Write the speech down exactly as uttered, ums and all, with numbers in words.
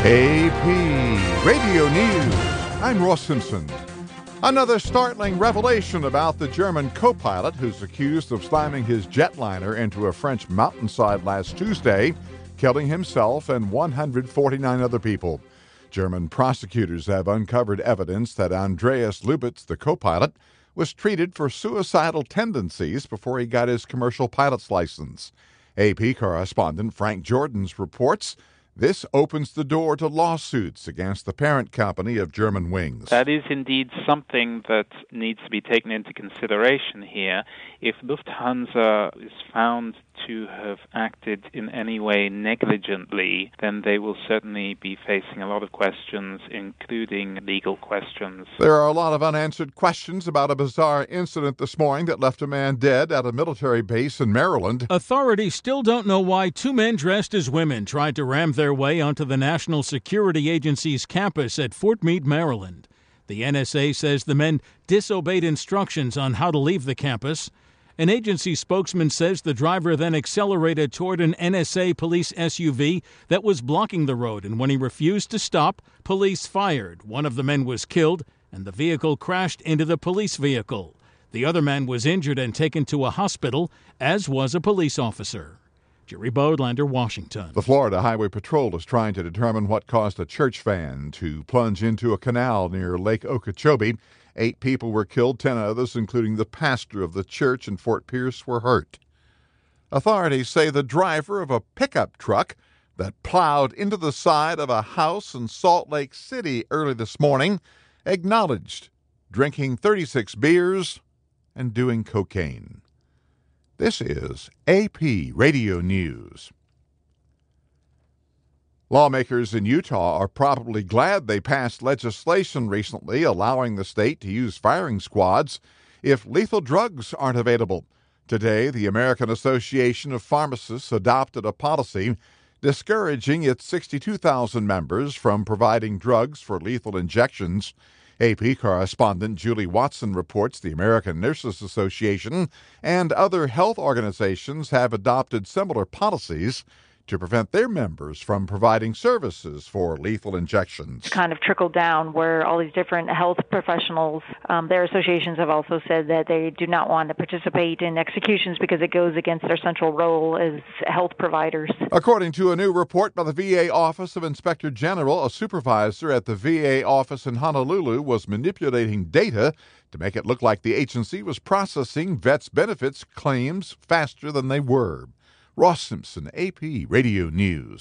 A P Radio News. I'm Ross Simpson. Another startling revelation about the German co-pilot who's accused of slamming his jetliner into a French mountainside last Tuesday, killing himself and one hundred forty-nine other people. German prosecutors have uncovered evidence that Andreas Lubitz, the co-pilot, was treated for suicidal tendencies before he got his commercial pilot's license. A P correspondent Frank Jordans reports this opens the door to lawsuits against the parent company of Germanwings. That is indeed something that needs to be taken into consideration here. If Lufthansa is found to have acted in any way negligently, then they will certainly be facing a lot of questions, including legal questions. There are a lot of unanswered questions about a bizarre incident this morning that left a man dead at a military base in Maryland. Authorities still don't know why two men dressed as women tried to ram their way onto the National Security Agency's campus at Fort Meade, Maryland. The N S A says the men disobeyed instructions on how to leave the campus. An agency spokesman says the driver then accelerated toward an N S A police S U V that was blocking the road, and when he refused to stop, police fired. One of the men was killed, and the vehicle crashed into the police vehicle. The other man was injured and taken to a hospital, as was a police officer. Jerry Bodlander, Washington. The Florida Highway Patrol is trying to determine what caused a church van to plunge into a canal near Lake Okeechobee. Eight people were killed, ten others, including the pastor of the church in Fort Pierce, were hurt. Authorities say the driver of a pickup truck that plowed into the side of a house in Salt Lake City early this morning acknowledged drinking thirty-six beers and doing cocaine. This is A P Radio News. Lawmakers in Utah are probably glad they passed legislation recently allowing the state to use firing squads if lethal drugs aren't available. Today, the American Association of Pharmacists adopted a policy discouraging its sixty-two thousand members from providing drugs for lethal injections. A P correspondent Julie Watson reports the American Nurses Association and other health organizations have adopted similar policies to prevent their members from providing services for lethal injections. Kind of trickled down where all these different health professionals, um, their associations have also said that they do not want to participate in executions because it goes against their central role as health providers. According to a new report by the V A Office of Inspector General, a supervisor at the V A office in Honolulu was manipulating data to make it look like the agency was processing vets' benefits claims faster than they were. Ross Simpson, A P Radio News.